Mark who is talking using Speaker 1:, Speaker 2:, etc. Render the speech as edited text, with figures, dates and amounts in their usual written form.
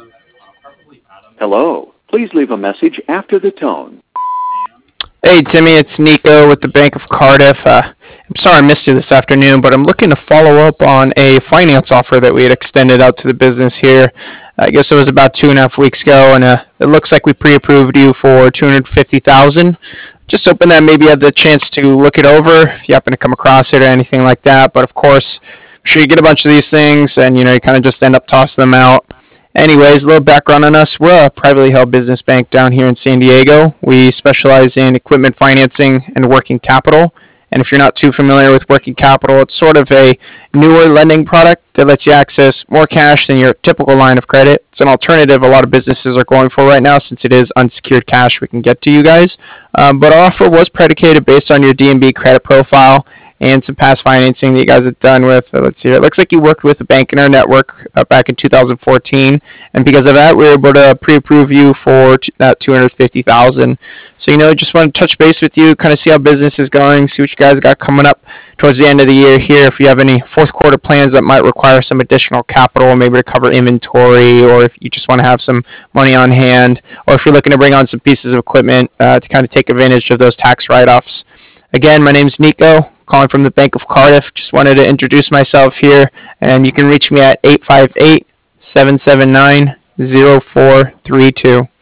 Speaker 1: Hello. Please leave a message after the tone.
Speaker 2: Hey Timmy, it's Nico with the Bank of Cardiff. I'm sorry I missed you this afternoon, but I'm looking to follow up on a finance offer that we had extended out to the business here. I guess it was about 2.5 weeks ago, and it looks like we pre-approved you for 250,000. Just hoping that maybe you had the chance to look it over if you happen to come across it or anything like that. But of course, I'm sure you get a bunch of these things, and you kind of just end up tossing them out. Anyways, a little background on us. We're a privately held business bank down here in San Diego. We specialize in equipment financing and working capital. And if you're not too familiar with working capital, it's sort of a newer lending product that lets you access more cash than your typical line of credit. It's an alternative a lot of businesses are going for right now since it is unsecured cash we can get to you guys. But our offer was predicated based on your D&B credit profile and some past financing that you guys have done with, let's see here, it looks like you worked with a bank in our network back in 2014, and because of that, we were able to pre-approve you for that 250,000. So, just want to touch base with you, kind of see how business is going, see what you guys got coming up towards the end of the year here, if you have any fourth quarter plans that might require some additional capital, maybe to cover inventory, or if you just want to have some money on hand, or if you're looking to bring on some pieces of equipment to kind of take advantage of those tax write-offs. Again, my name's Nico, calling from the Bank of Cardiff. Just wanted to introduce myself here, and you can reach me at 858-779-0432.